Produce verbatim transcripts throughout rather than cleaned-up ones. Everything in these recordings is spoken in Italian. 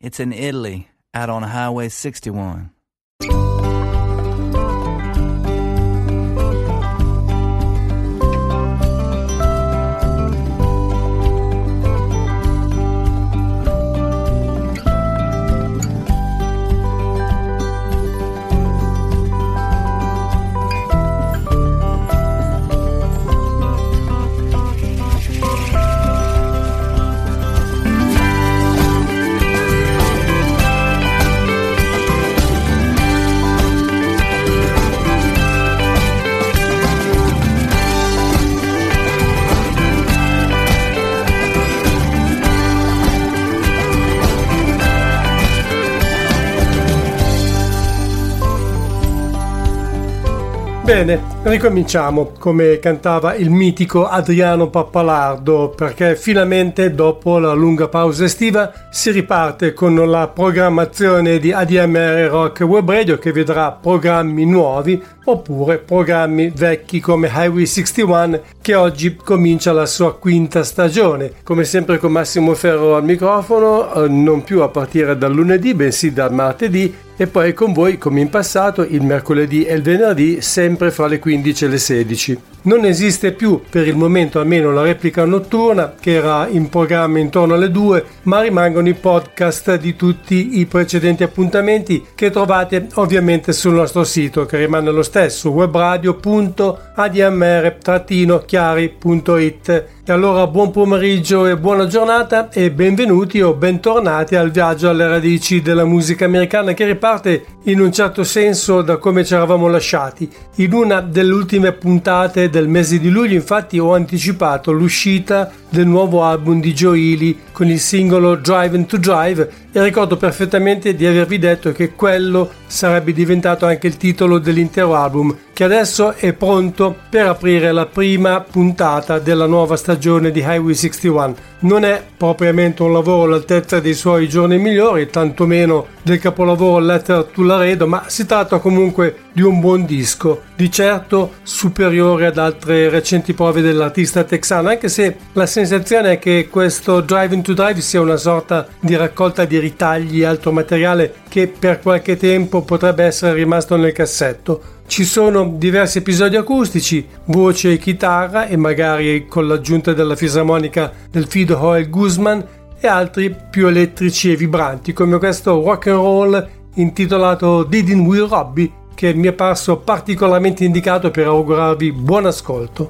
It's in Italy, out on Highway sixty-one. Bene, ricominciamo come cantava il mitico Adriano Pappalardo, perché finalmente dopo la lunga pausa estiva si riparte con la programmazione di A D M R Rock Web Radio, che vedrà programmi nuovi oppure programmi vecchi come Highway sessantuno, che oggi comincia la sua quinta stagione. Come sempre con Massimo Ferro al microfono, non più a partire dal lunedì bensì dal martedì, e poi con voi come in passato il mercoledì e il venerdì, sempre fra le quindici e le sedici. Non esiste più per il momento almeno la replica notturna, che era in programma intorno alle due, ma rimangono i podcast di tutti i precedenti appuntamenti che trovate ovviamente sul nostro sito, che rimane lo stesso, webradio punto a d m r chiari punto i t. E allora buon pomeriggio e buona giornata e benvenuti o bentornati al viaggio alle radici della musica americana, che riparte in un certo senso da come ci eravamo lasciati. In una delle ultime puntate del mese di luglio infatti ho anticipato l'uscita del nuovo album di Joe Ely con il singolo Driving to Drive, e ricordo perfettamente di avervi detto che quello sarebbe diventato anche il titolo dell'intero album, che adesso è pronto per aprire la prima puntata della nuova stagione di Highway sessantuno. Non è propriamente un lavoro all'altezza dei suoi giorni migliori, tantomeno del capolavoro Letter to Laredo, ma si tratta comunque di un buon disco, di certo superiore ad altre recenti prove dell'artista texano, anche se la sensazione è che questo Driving to Drive sia una sorta di raccolta di ritagli e altro materiale che per qualche tempo potrebbe essere rimasto nel cassetto. Ci sono diversi episodi acustici, voce e chitarra, e magari con l'aggiunta della fisarmonica del fido Joel Guzman, e altri più elettrici e vibranti, come questo rock and roll intitolato Didn't We Robbie, che mi è parso particolarmente indicato per augurarvi buon ascolto.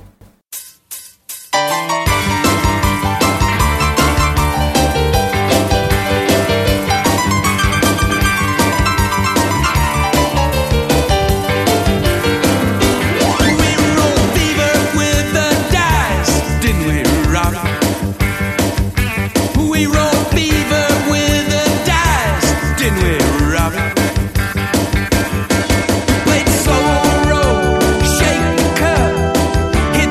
Played slow on the road, shake the cup.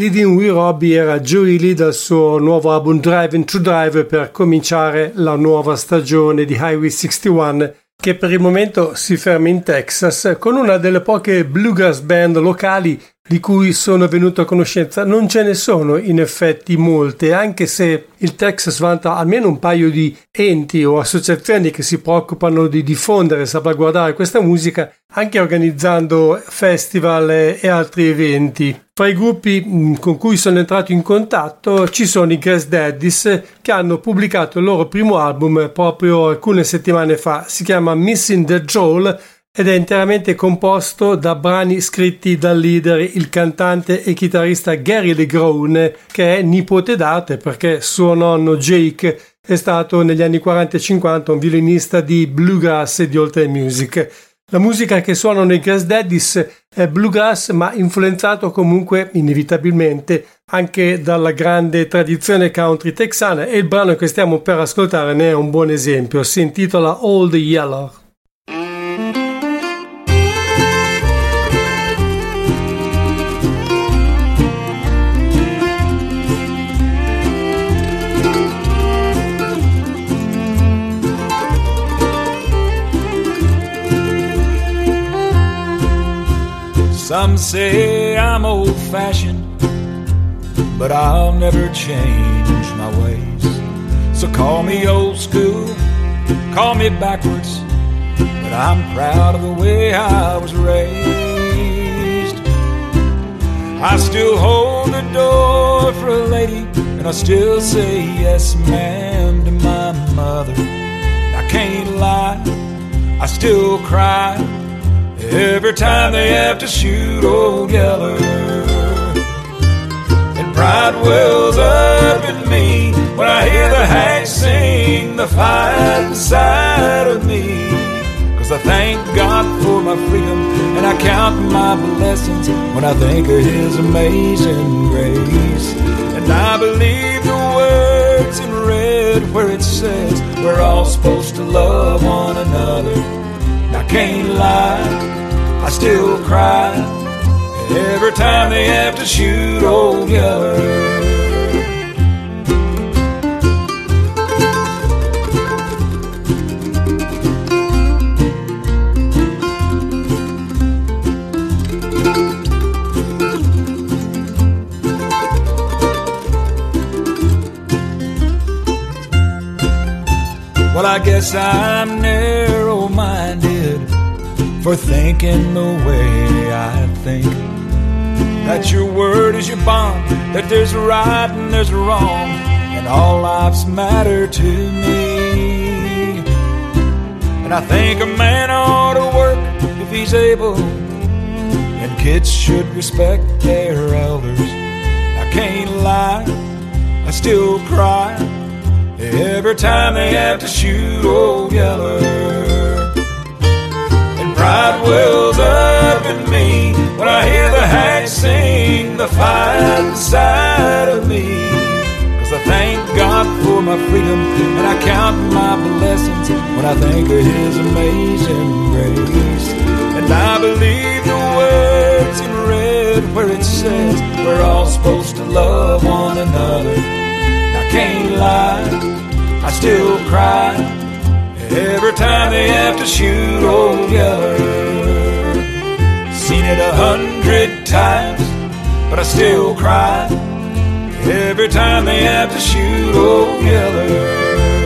Leading with Robbie era Joey Lee dal suo nuovo album Driving to Drive per cominciare la nuova stagione di Highway sessantuno, che per il momento si ferma in Texas con una delle poche bluegrass band locali di cui sono venuto a conoscenza. Non ce ne sono in effetti molte, anche se il Texas vanta almeno un paio di enti o associazioni che si preoccupano di diffondere e salvaguardare questa musica, anche organizzando festival e altri eventi. Fra i gruppi con cui sono entrato in contatto ci sono i Grass Daddies, che hanno pubblicato il loro primo album proprio alcune settimane fa. Si chiama Missing the Joel ed è interamente composto da brani scritti dal leader, il cantante e chitarrista Gary LeGrone, che è nipote d'arte perché suo nonno Jake è stato negli anni quaranta e cinquanta un violinista di bluegrass e di oltre music. La musica che suonano i Grass Daddies è bluegrass, ma influenzato comunque inevitabilmente anche dalla grande tradizione country texana, e il brano che stiamo per ascoltare ne è un buon esempio. Si intitola Old Yeller. Some say I'm old-fashioned, but I'll never change my ways. So call me old school, call me backwards, but I'm proud of the way I was raised. I still hold the door for a lady, and I still say yes ma'am to my mother. I can't lie, I still cry every time they have to shoot Old Yeller. And pride wells up in me when I hear the hags sing the fight inside of me. Cause I thank God for my freedom, and I count my blessings when I think of His amazing grace. And I believe the words in red where it says we're all supposed to love one another. I can't lie, I still cry every time they have to shoot Old Yeller. Well, I guess I'm narrow-minded for thinking the way I think. That your word is your bond, that there's right and there's wrong, and all lives matter to me. And I think a man ought to work if he's able, and kids should respect their elders. I can't lie, I still cry every time they have to shoot Old Yeller. And pride wells up in me when I hear the hags sing the fight inside of me. Cause I thank God for my freedom, and I count my blessings when I think of His amazing grace. And I believe the words in red where it says we're all supposed to love one another. I can't lie, I still cry every time they have to shoot Old Yeller. Seen it a hundred times, but I still cry every time they have to shoot Old Yeller.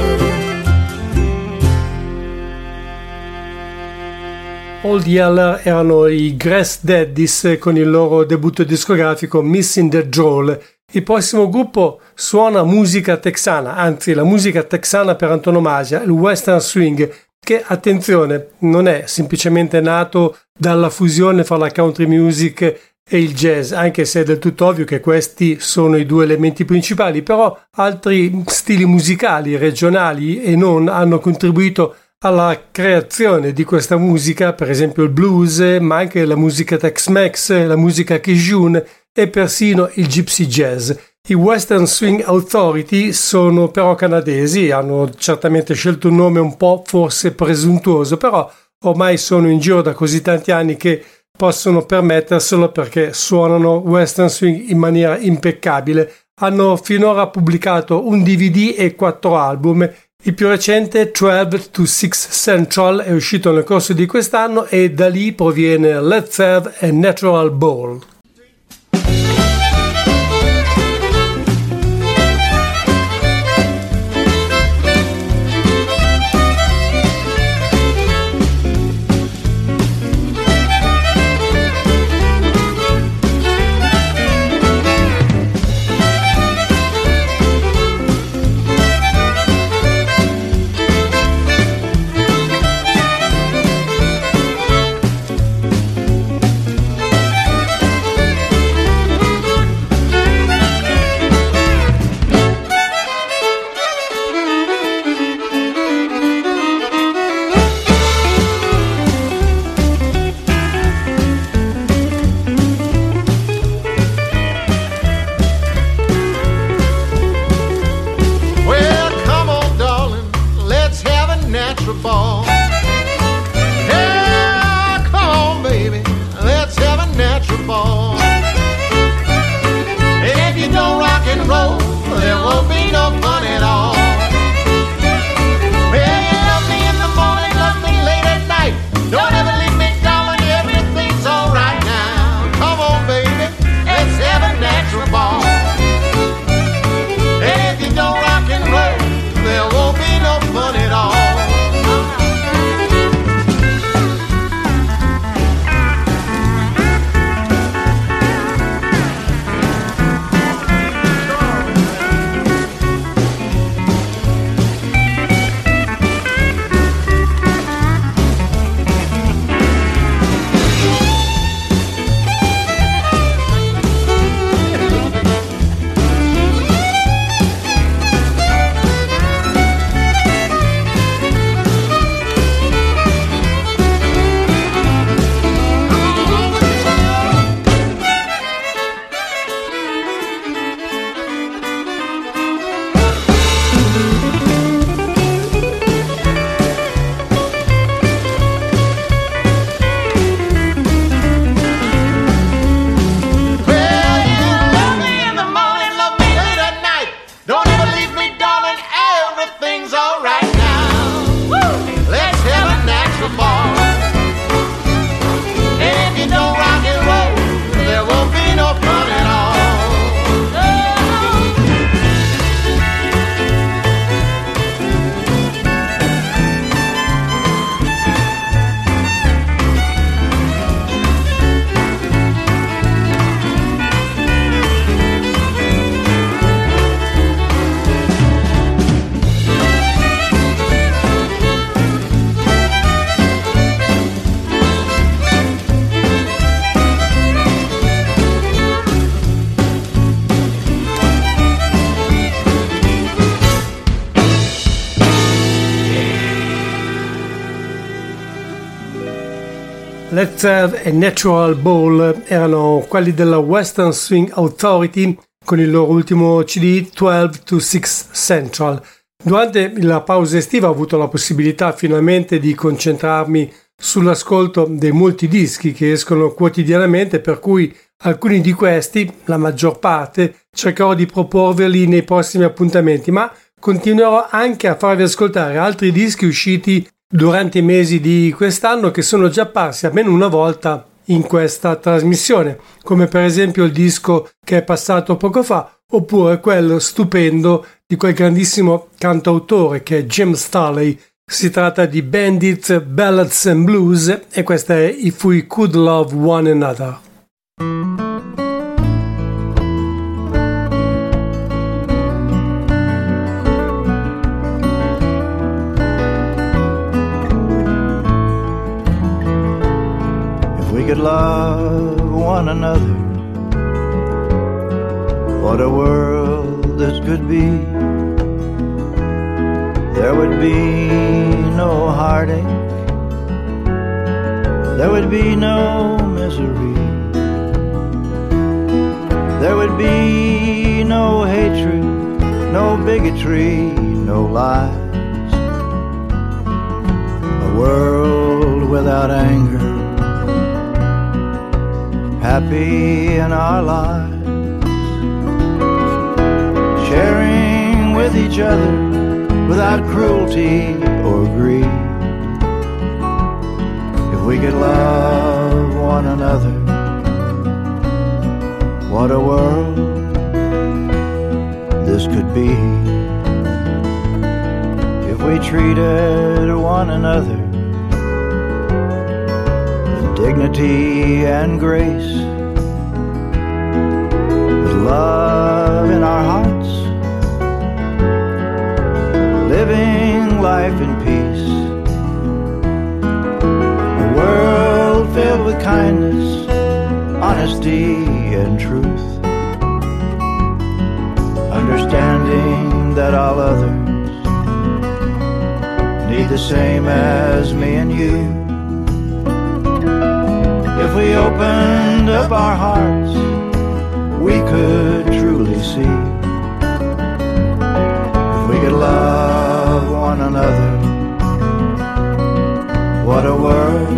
Old Yeller erano i Grass Daddies con il loro debutto discografico Missing the Joel. Il prossimo gruppo suona musica texana, anzi la musica texana per antonomasia, il Western Swing, che, attenzione, non è semplicemente nato dalla fusione fra la country music e il jazz, anche se è del tutto ovvio che questi sono i due elementi principali, però altri stili musicali regionali e non hanno contribuito alla creazione di questa musica, per esempio il blues, ma anche la musica Tex-Mex, la musica Cajun e persino il gypsy jazz. I Western Swing Authority sono però canadesi, hanno certamente scelto un nome un po' forse presuntuoso, però ormai sono in giro da così tanti anni che possono permetterselo perché suonano western swing in maniera impeccabile. Hanno finora pubblicato un D V D e quattro album. Il più recente, twelve to six Central, è uscito nel corso di quest'anno e da lì proviene Let's Have a Natural Ball. Let's Have a Natural Ball erano quelli della Western Swing Authority con il loro ultimo C D twelve to six Central. Durante la pausa estiva ho avuto la possibilità finalmente di concentrarmi sull'ascolto dei molti dischi che escono quotidianamente, per cui alcuni di questi, la maggior parte, cercherò di proporverli nei prossimi appuntamenti, ma continuerò anche a farvi ascoltare altri dischi usciti durante i mesi di quest'anno che sono già apparsi almeno una volta in questa trasmissione, come per esempio il disco che è passato poco fa, oppure quello stupendo di quel grandissimo cantautore che è Jim Staley. Si tratta di Bandits, Ballads and Blues e questa è If We Could Love One Another. Could love one another, what a world this could be. There would be no heartache, there would be no misery, there would be no hatred, no bigotry, no lies. A world without anger, happy in our lives, sharing with each other without cruelty or greed. If we could love one another, what a world this could be. If we treated one another with dignity and grace, with love in our hearts, living life in peace, a world filled with kindness, honesty and truth, understanding that all others need the same as me and you. If we opened up our hearts, we could truly see. If we could love one another, what a world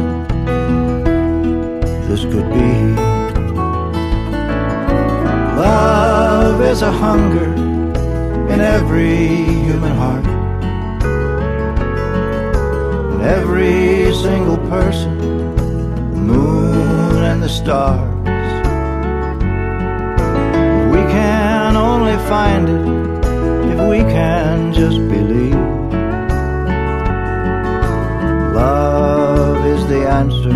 this could be. Love is a hunger in every human heart, in every single person, the moon and the stars. We can only find it if we can just believe. Love is the answer.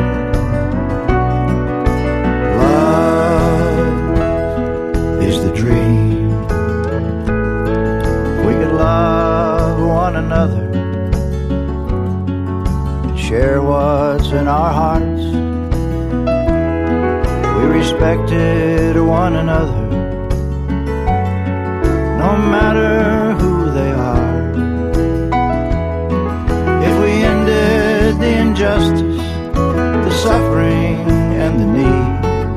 Is the dream. We could love one another, share what's in our hearts. We respected one another, no matter who they are. If we ended the injustice, the suffering and the need,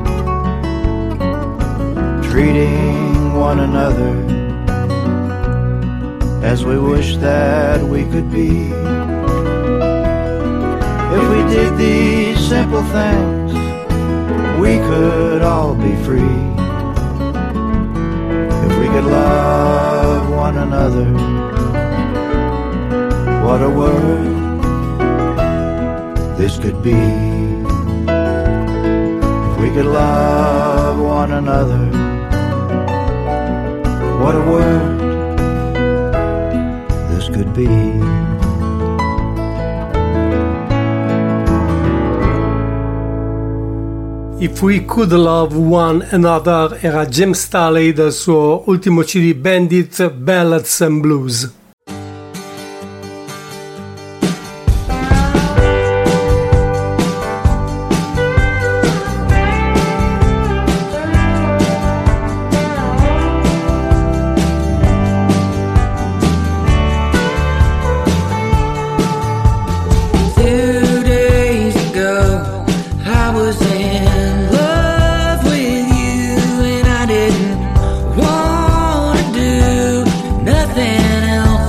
treating one another as we wish that we could be. If we did these simple things, we could all be free. If we could love one another, what a world this could be. If we could love one another, what a world this could be. If We Could Love One Another era James Staley dal suo ultimo C D Bandit Ballads and Blues. Nothing else.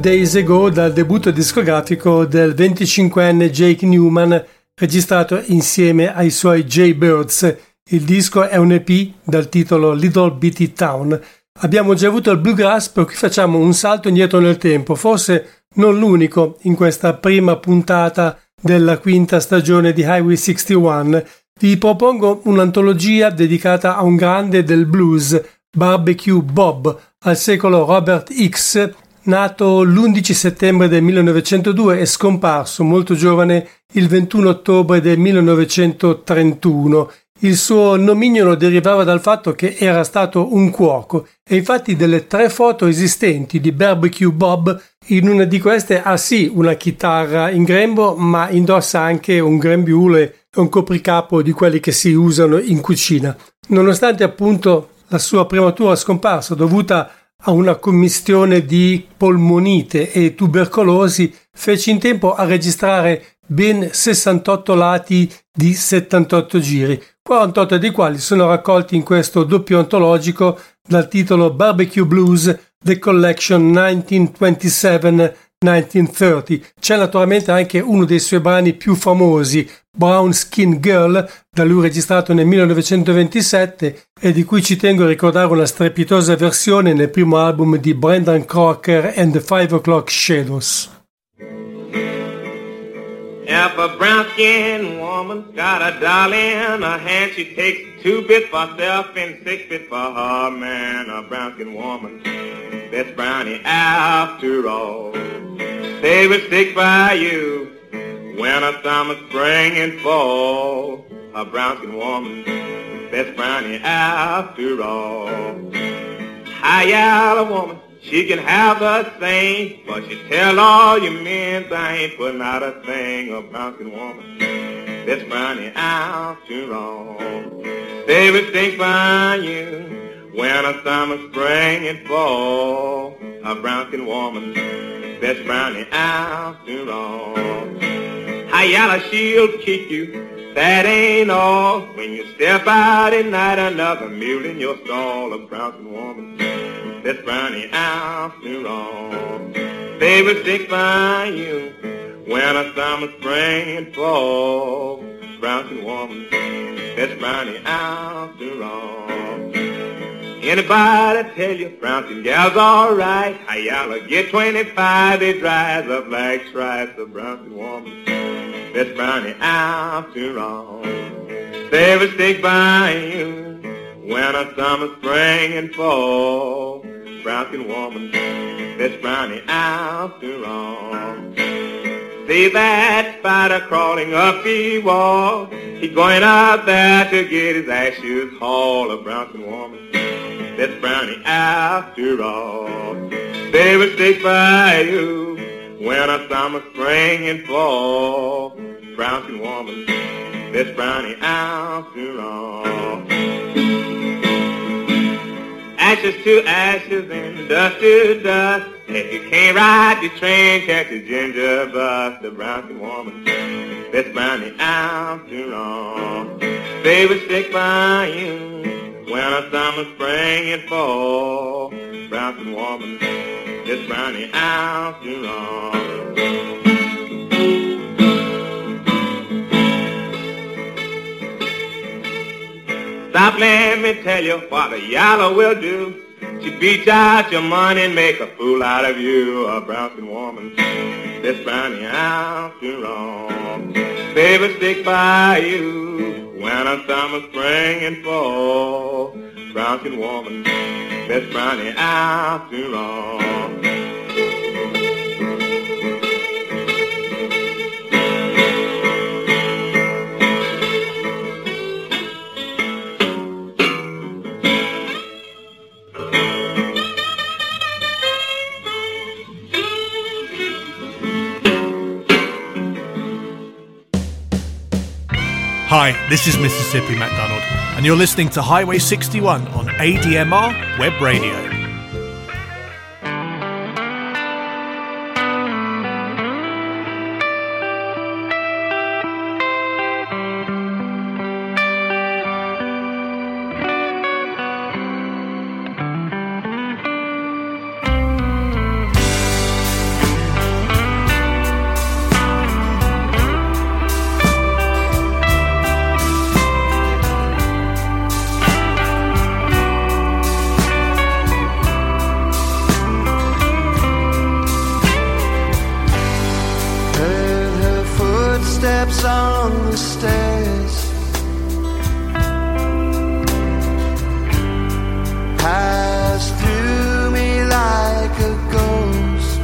Days Ago dal debutto discografico del venticinquenne Jake Newman, registrato insieme ai suoi Jaybirds. Il disco è un E P dal titolo Little Bitty Town. Abbiamo già avuto il bluegrass, per cui facciamo un salto indietro nel tempo, forse non l'unico in questa prima puntata della quinta stagione di Highway sessantuno. Vi propongo un'antologia dedicata a un grande del blues, Barbecue Bob, al secolo Robert Hicks, nato l'undici settembre del millenovecentodue e scomparso molto giovane il ventuno ottobre del millenovecentotrentuno. Il suo nomignolo derivava dal fatto che era stato un cuoco e infatti delle tre foto esistenti di Barbecue Bob, in una di queste ha sì una chitarra in grembo, ma indossa anche un grembiule e un copricapo di quelli che si usano in cucina. Nonostante appunto la sua prematura scomparsa dovuta a una commistione di polmonite e tubercolosi, fece in tempo a registrare ben sessantotto lati di settantotto giri, quarantotto dei quali sono raccolti in questo doppio antologico dal titolo Barbecue Blues The Collection millenovecentoventisette millenovecentotrenta. C'è naturalmente anche uno dei suoi brani più famosi, Brown Skin Girl, da lui registrato nel millenovecentoventisette e di cui ci tengo a ricordare una strepitosa versione nel primo album di Brendan Crocker and the Five O'Clock Shadows. If a brown-skinned woman's got a dollar in her hand, she takes two bits for herself and six bits for her man. A brown-skinned woman, that's brownie after all. They will stick by you winter, summer, spring, and fall. A brown-skinned woman, that's brownie after all. High yellow woman, she can have the same, but she tell all your men I ain't putting out a thing. A brown-skinned woman, that's brownie after all. They will stick by you winter, summer, spring, and fall. A brown-skinned woman, that's brownie after all. High yellow, she'll kick you, that ain't all. When you step out at night, another mule in your stall. A brown-skinned woman, that's brownie after all. They will stick by you winter, summer, spring, and fall. Brown-skinned woman, that's brownie after all. Anybody tell you brown-skinned gal's alright? I yalla get twenty-five, they drives up like stripes. A brown-skinned woman, that's brownie after all. They will stick by you winter, summer, spring, and fall. Brown-skinned woman, that's brownie after all. See that spider crawling up the wall, he's going out there to get his ashes hauled. A brown-skinned woman, that's brownie after all. They will stick by you winter, summer, spring, and fall. Brown-skinned woman, that's brownie after all. Ashes to ashes and dust to dust. If you can't ride the train, catch a ginger bus. The brown-skinned woman, that's brownie after all. They will stick by you winter, summer, spring, and fall. Brown-skinned woman, that's brownie after all. Stop, let me tell you what a yellow will do. She beats out your money and make a fool out of you. A brown-skinned woman, that's brownie after all. Baby, stick by you winter, summer, spring, and fall. Brown-skinned woman, that's brownie after all. Hi, this is Mississippi MacDonald, and you're listening to Highway sixty-one on A D M R Web Radio. footsteps on the stairs. Passed through me like a ghost.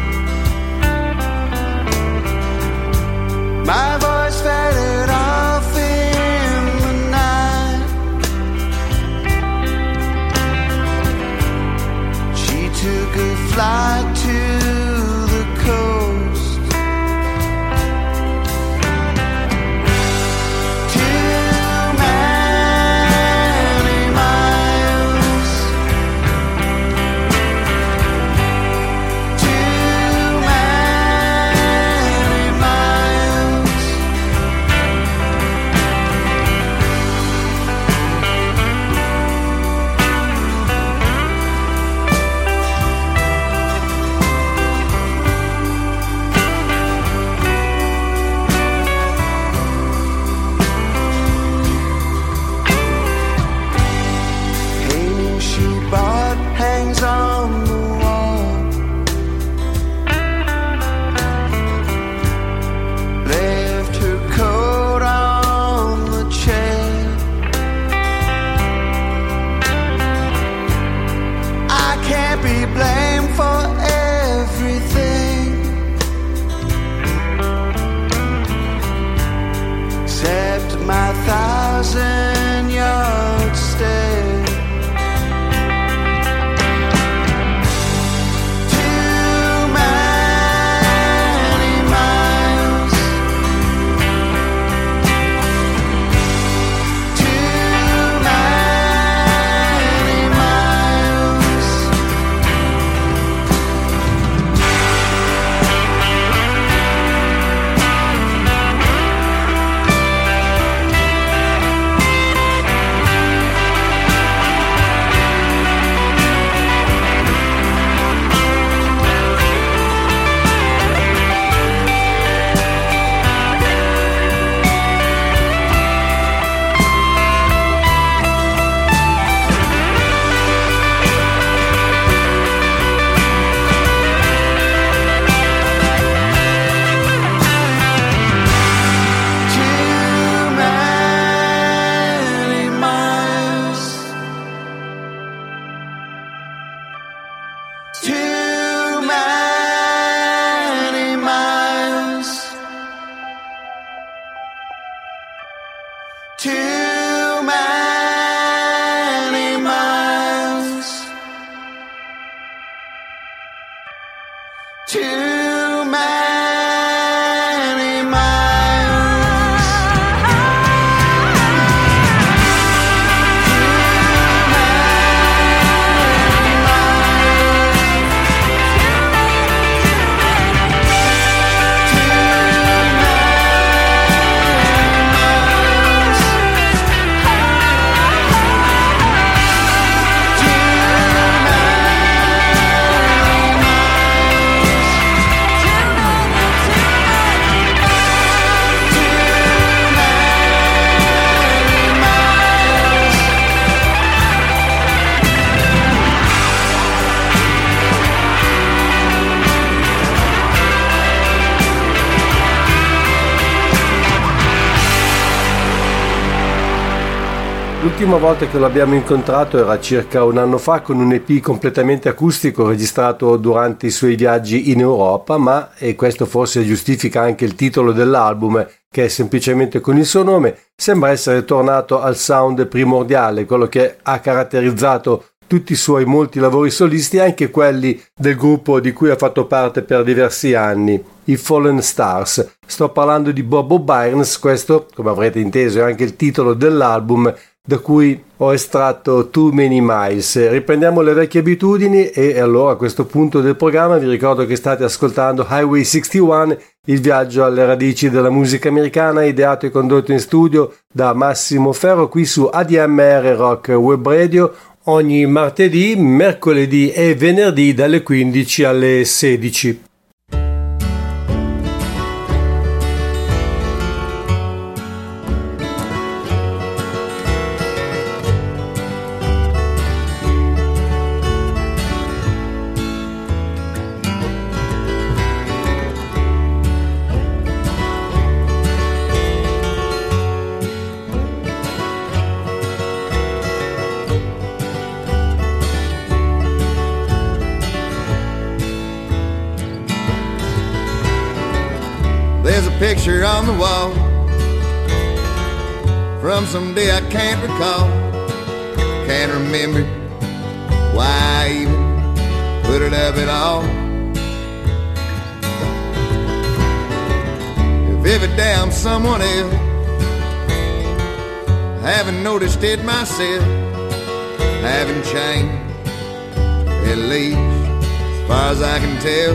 My voice faded off in the night. She took a flight to the coast. Too many miles. Too many miles. Painting she bought hangs on the wall. Left her coat on the chair. I can't be blamed for everything except my thousand yard stare. Too many miles. Too many miles. Too many miles. Too many miles. Too many miles. Too many miles. L'ultima volta che l'abbiamo incontrato era circa un anno fa con un E P completamente acustico registrato durante i suoi viaggi in Europa, ma, e questo forse giustifica anche il titolo dell'album, che è semplicemente con il suo nome, sembra essere tornato al sound primordiale, quello che ha caratterizzato tutti i suoi molti lavori solisti, anche quelli del gruppo di cui ha fatto parte per diversi anni, i Fallen Stars. Sto parlando di Bobo Byrnes, questo, come avrete inteso, è anche il titolo dell'album da cui ho estratto Too Many Miles. Riprendiamo le vecchie abitudini e allora a questo punto del programma vi ricordo che state ascoltando Highway sessantuno, il viaggio alle radici della musica americana, ideato e condotto in studio da Massimo Ferro qui su A D M R Rock Web Radio ogni martedì, mercoledì e venerdì dalle quindici alle sedici. picture on the wall from some day I can't recall. Can't remember why I even put it up at all. If every day I'm someone else, I haven't noticed it myself. I haven't changed, at least as far as I can tell.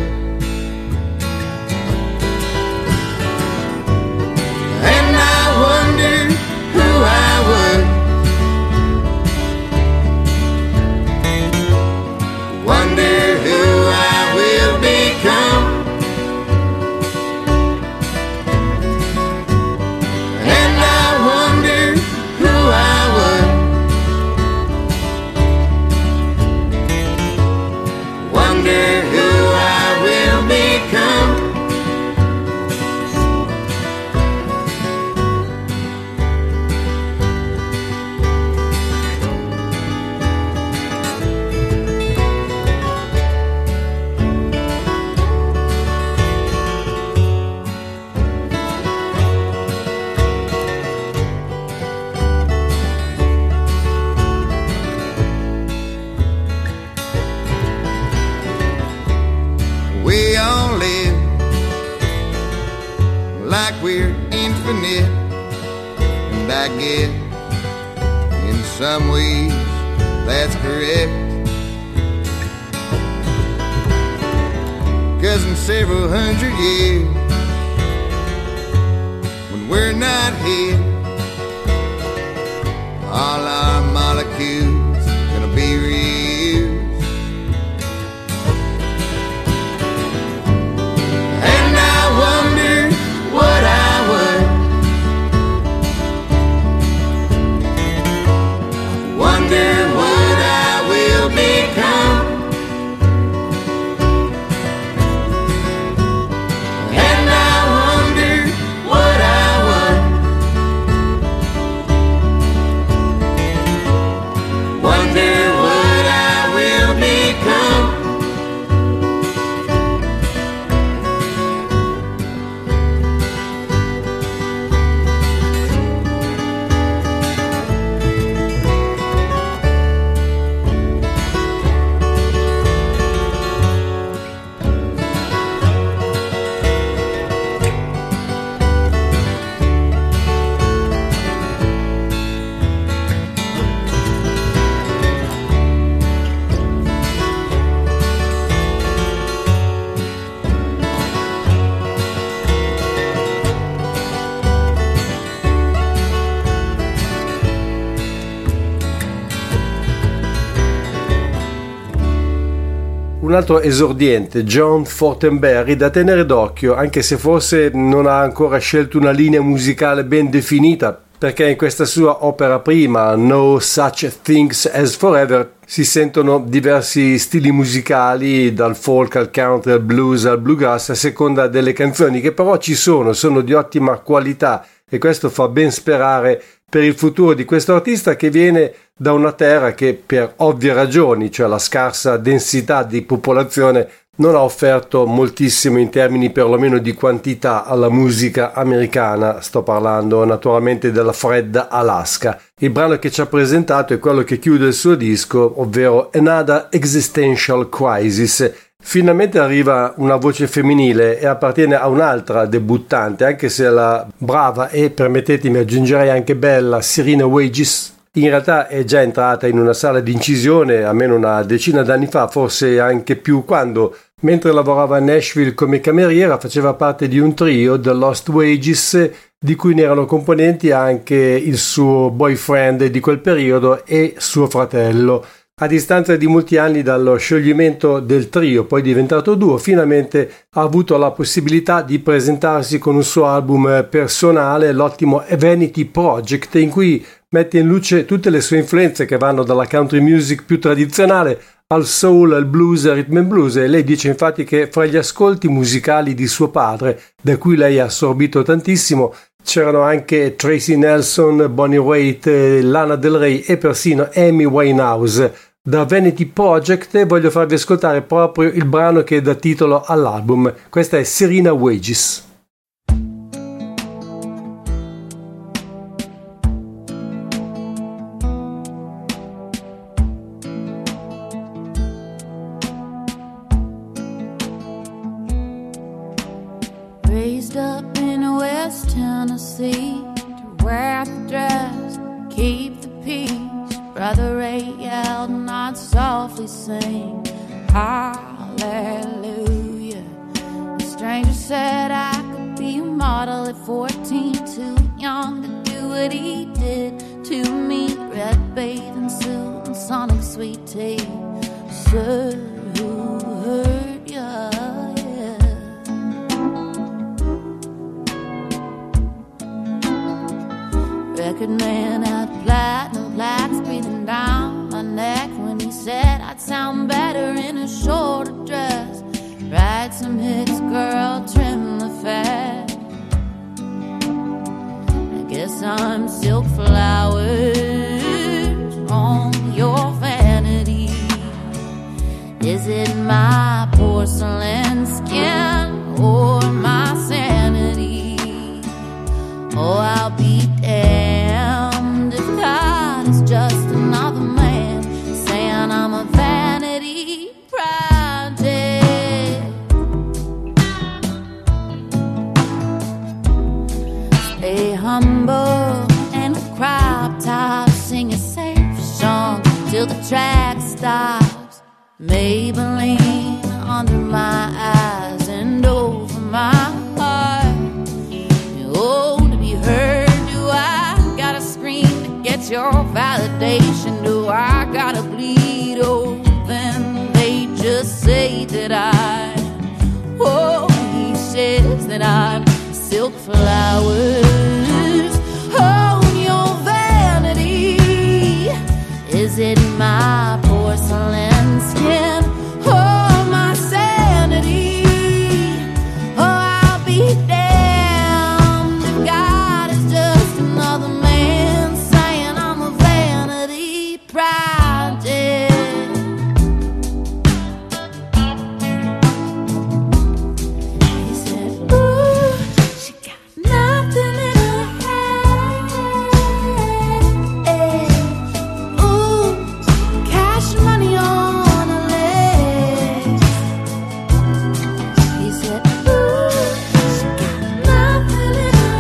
And I wonder who I was, wonder who I will become. And I wonder who I was, wonder who I will become. We all live like we're infinite, and I guess in some ways that's correct. 'Cause in several hundred years, when we're not here, all our molecules gonna be real. What I was, wonder what I will become. And I wonder what I was, wonder what I will become. Un altro esordiente, John Fortenberry, da tenere d'occhio, anche se forse non ha ancora scelto una linea musicale ben definita, perché in questa sua opera prima, No Such Things as Forever, si sentono diversi stili musicali, dal folk al country al blues al bluegrass, a seconda delle canzoni, che però ci sono, sono di ottima qualità, e questo fa ben sperare per il futuro di questo artista, che viene da una terra che per ovvie ragioni, cioè la scarsa densità di popolazione, non ha offerto moltissimo in termini perlomeno di quantità alla musica americana. Sto parlando naturalmente della fredda Alaska. Il brano che ci ha presentato è quello che chiude il suo disco, ovvero Another Existential Crisis. Finalmente arriva una voce femminile e appartiene a un'altra debuttante, anche se la brava e, permettetemi, aggiungerei anche bella Serena Wages in realtà è già entrata in una sala di incisione almeno una decina d'anni fa, forse anche più, quando, mentre lavorava a Nashville come cameriera, faceva parte di un trio, The Lost Wages, di cui ne erano componenti anche il suo boyfriend di quel periodo e suo fratello. A distanza di molti anni dallo scioglimento del trio, poi diventato duo, finalmente ha avuto la possibilità di presentarsi con un suo album personale, l'ottimo Vanity Project, in cui mette in luce tutte le sue influenze che vanno dalla country music più tradizionale al soul, al blues, al rhythm and blues, e lei dice infatti che fra gli ascolti musicali di suo padre, da cui lei ha assorbito tantissimo, c'erano anche Tracy Nelson, Bonnie Raitt, Lana Del Rey e persino Amy Winehouse. Da Vanity Project voglio farvi ascoltare proprio il brano che dà titolo all'album. Questa è Serena Wages. wear the dress, keep the peace. Brother Ray yelled, not softly sing hallelujah. The stranger said I could be a model at fourteen, too young to do what he did to me. Red bathing suit and sonic sweet tea. Sir, who hurt ya? Record man had platinum plaques breathing down my neck when he said I'd sound better in a shorter dress. Write some hits, girl, trim the fat. I guess I'm silk flowers on your vanity. Is it my porcelain skin or my sanity? Oh, I'll be damned if God is just another man saying I'm a vanity project. Stay humble and a crop top, sing a safe song till the track stops. Maybelline under my eyes and over my heart. Oh, to be heard, do I gotta scream to get your validation? Do I gotta bleed? Oh, then they just say that I, oh, he says that I'm silk flowers on your vanity. Is it my porcelain skin or my sanity? Oh, I'll be damned if God is just another man saying I'm a vanity project. He said, ooh, she got nothing in her head. Ooh, cash money on her legs. He said, ooh, she got nothing in her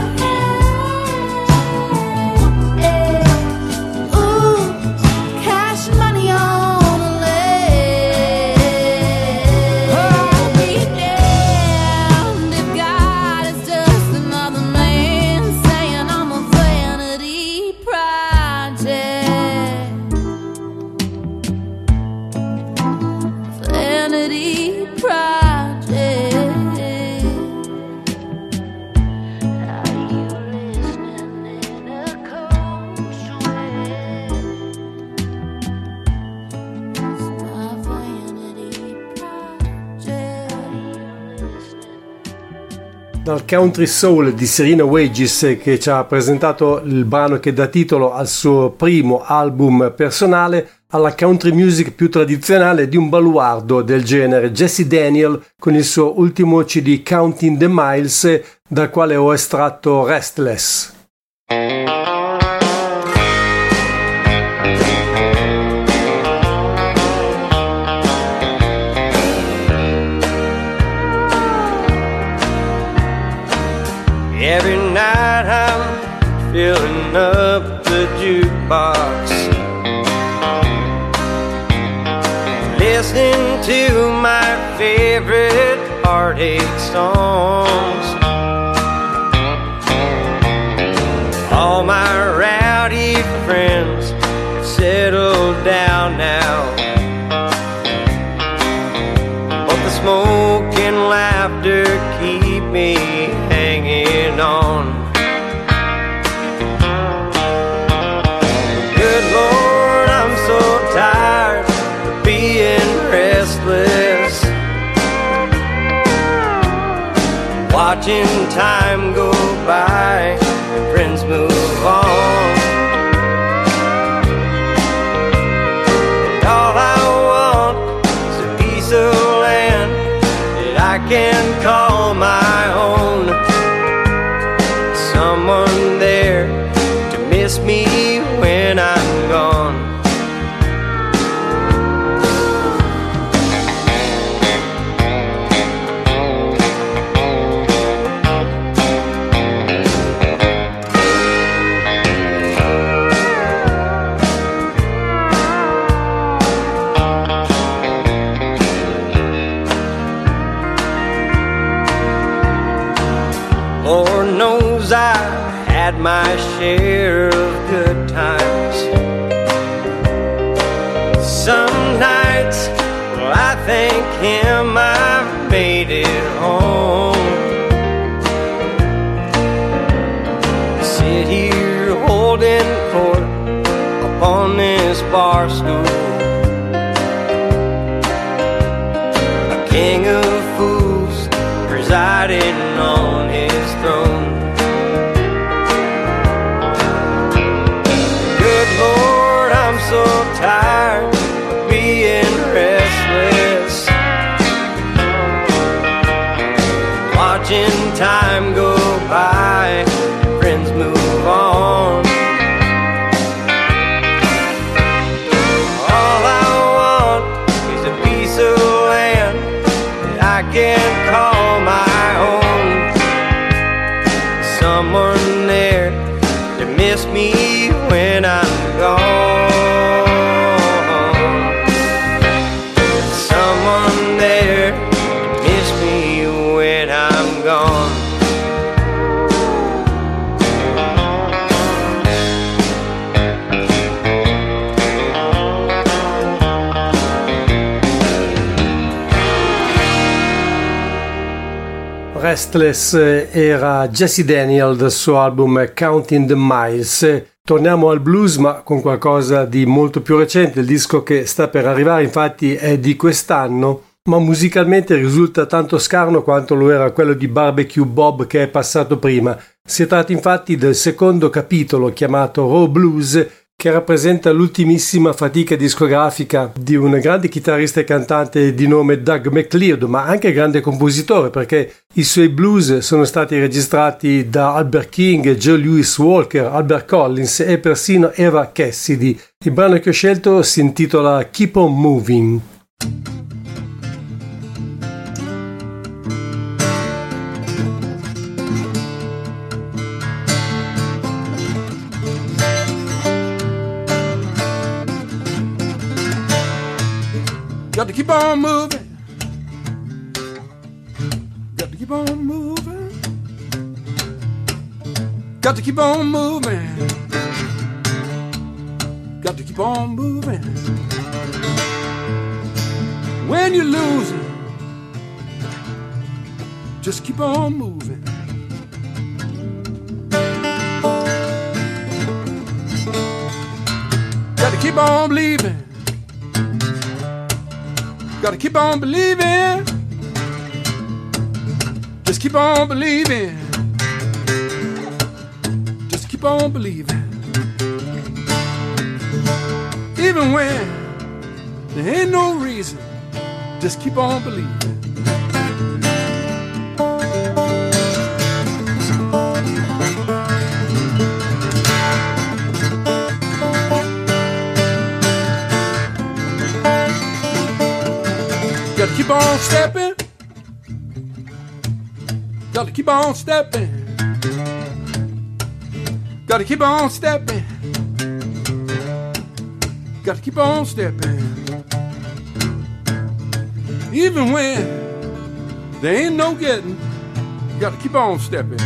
head. Ooh, cash money on her legs. Oh, I'll be damned if God is just another man saying I'm a vanity project. Vanity project. Are you listening in a cold sweat? It's my vanity project. Are you listening? Dal country soul di Serena Wages, che ci ha presentato il brano che dà titolo al suo primo album personale, alla country music più tradizionale di un baluardo del genere, Jesse Daniel con il suo ultimo C D Counting the Miles, dal quale ho estratto Restless. Every night I'm filling up the jukebox, listening to my favorite heartache songs. All my rowdy friends have settled down now, but the smoke and laughter keep me hanging on. Good Lord, I'm so tired of being restless, watching time go by and friends move on. And all I want is a piece of land that I can call my own. Someone there to miss me when I'm gone. share of good times. Some nights, well, I thank him I've made it home. Sit here holding court upon this bar stool, a king of fools presiding on his throne. Good Lord, I'm so tired of being restless, watching time go by, friends move on. All I want is a piece of land that I can call my own. Someone there to miss me when I'm gone. Someone there to miss me when I'm gone. Restless era Jesse Daniel del suo album Counting the Miles. Torniamo al blues, ma con qualcosa di molto più recente. Il disco che sta per arrivare infatti è di quest'anno, ma musicalmente risulta tanto scarno quanto lo era quello di Barbecue Bob che è passato prima. Si tratta infatti del secondo capitolo chiamato Raw Blues, che rappresenta l'ultimissima fatica discografica di un grande chitarrista e cantante di nome Doug McLeod, ma anche grande compositore, perché i suoi blues sono stati registrati da Albert King, Joe Louis Walker, Albert Collins e persino Eva Cassidy. Il brano che ho scelto si intitola Keep on Moving. Got to keep on moving. Got to keep on moving. Got to keep on moving. Got to keep on moving. When you're losing, just keep on moving. Got to keep on believing. Gotta keep on believing. Just keep on believing. Just keep on believing. Even when there ain't no reason, just keep on believing. Gotta keep on stepping. Gotta keep on stepping. Gotta keep on stepping. Gotta keep on stepping. Even when there ain't no getting, gotta keep on stepping.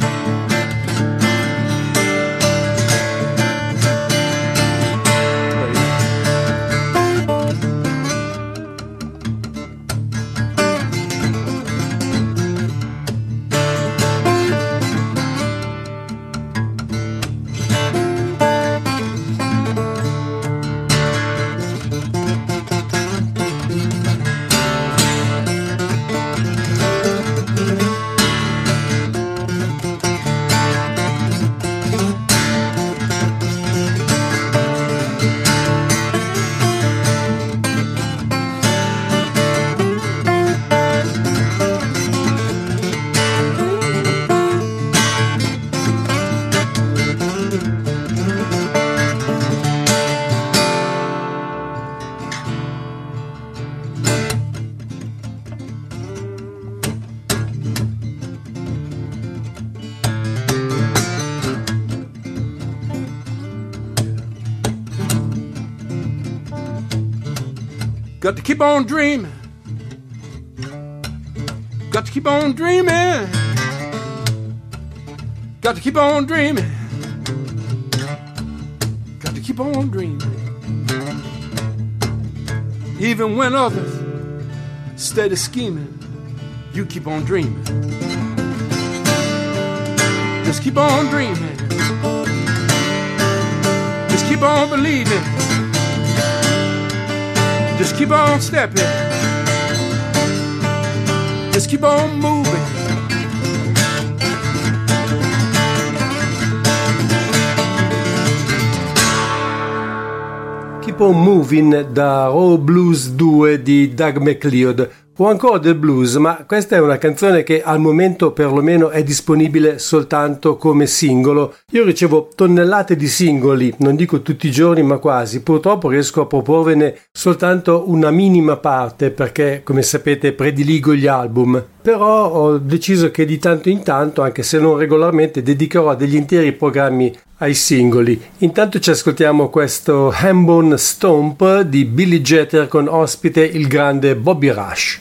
Got to keep on dreaming. Got to keep on dreaming. Got to keep on dreaming. keep on dreaming. Even when others steady scheming, you keep on dreaming. Just keep on dreaming. Just keep on believing. Just keep on stepping. Just keep on moving. Keep on Moving da Raw Blues due di Doug MacLeod, o ancora del blues, ma questa è una canzone che al momento perlomeno è disponibile soltanto come singolo. Io ricevo tonnellate di singoli, non dico tutti i giorni ma quasi, purtroppo riesco a proporvene soltanto una minima parte perché, come sapete, prediligo gli album. Però ho deciso che di tanto in tanto, anche se non regolarmente, dedicherò degli interi programmi ai singoli. Intanto ci ascoltiamo questo Hambone Stomp di Billy Jeter con ospite il grande Bobby Rush.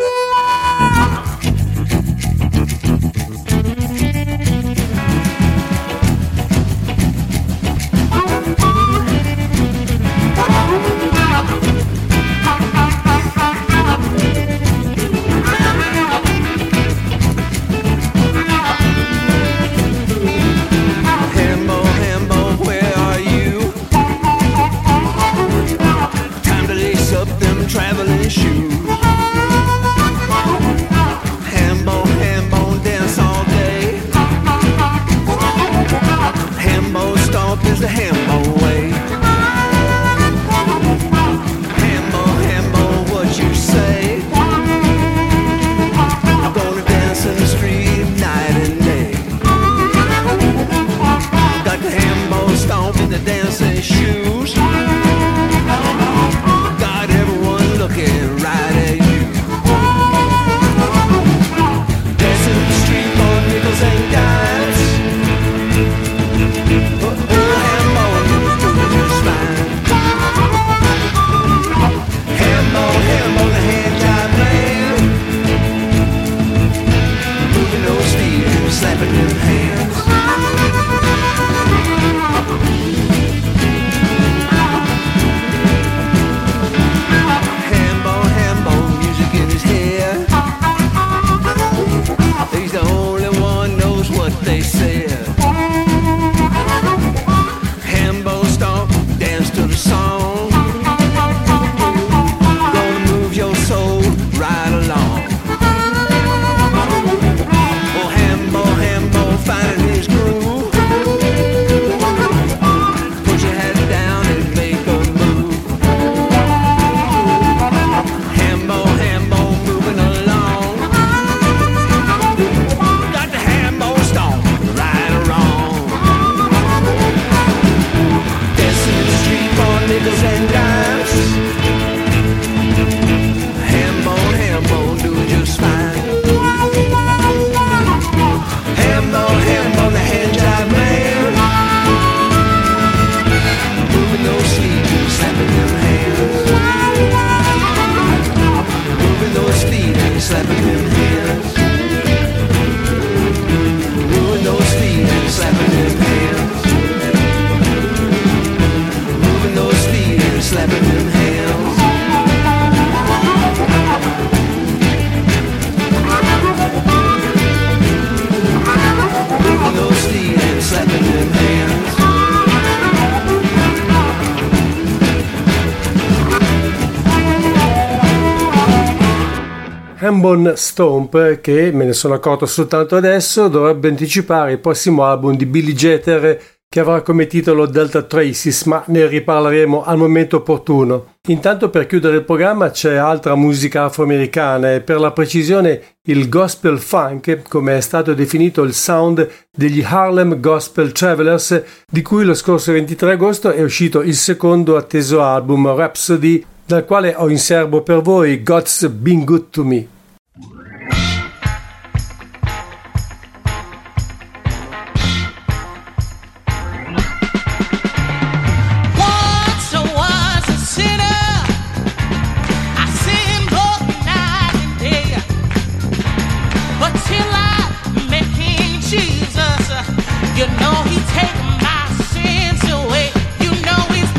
Traveling shoes. Hambo, Hambo, dance all day. Hambo stomp is the Hambo way. Hambo, Hambo, what you say? I'm gonna dance in the street night and day. Got the Hambo stomp in the dancing shoes. Looking right at you. Dancing in the street for nickels and dimes. Oh, oh, Hambo, you doing just fine. Hambo, Hambo, the hand job man. Moving those feet and slapping them hands. He's the only one knows what they said. Hambo stomp, dance to the song. Gonna move your soul right along. Oh, Hambo, Hambo, finding his groove. Put your head down and make a move. Hambo, Hambo, moving along. Nickels and dimes. Hambo, Hambo, doing just fine. Hambo, Hambo, the hand job man. Moving those sleeves and slapping them hands. Moving those feet and slapping them hands. Moving those feet and slapping them hands. Slapping them hands. Moving those feet and slapping them hands. Hambone Stomp, che me ne sono accorto soltanto adesso, dovrebbe anticipare il prossimo album di Billy Jeter che avrà come titolo Delta Traces, ma ne riparleremo al momento opportuno. Intanto, per chiudere il programma, c'è altra musica afroamericana e, per la precisione, il gospel funk, come è stato definito il sound degli Harlem Gospel Travelers, di cui lo scorso ventitré agosto è uscito il secondo atteso album, Rhapsody, dal quale ho in serbo per voi God's Been Good to Me. You know he take my sins away. You know he's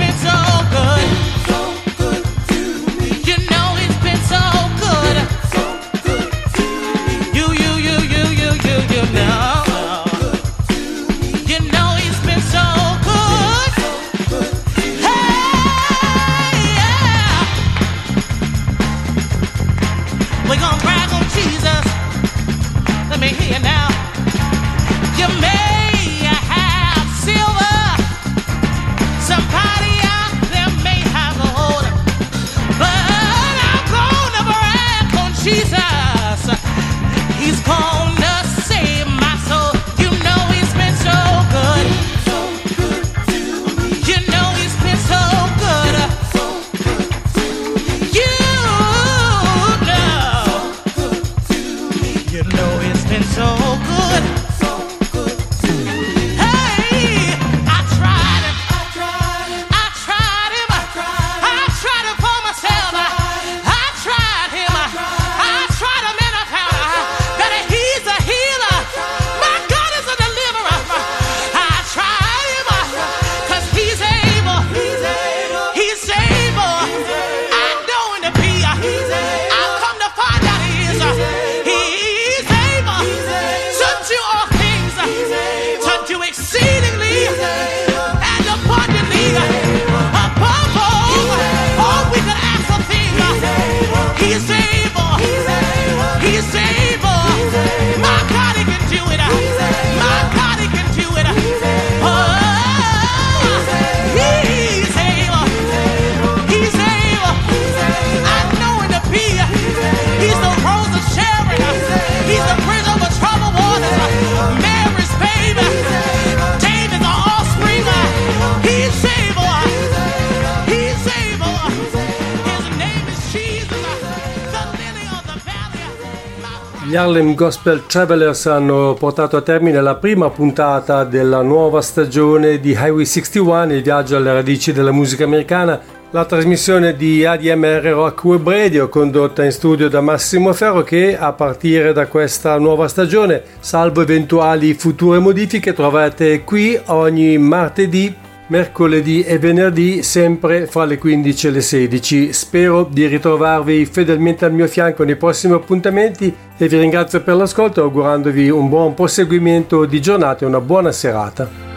Gli Harlem Gospel Travelers hanno portato a termine la prima puntata della nuova stagione di Highway sessantuno, il viaggio alle radici della musica americana, la trasmissione di A D M R Rock Web Radio condotta in studio da Massimo Ferro, che a partire da questa nuova stagione, salvo eventuali future modifiche, trovate qui ogni martedì, mercoledì e venerdì, sempre fra le quindici e le sedici. Spero di ritrovarvi fedelmente al mio fianco nei prossimi appuntamenti e vi ringrazio per l'ascolto, augurandovi un buon proseguimento di giornata e una buona serata.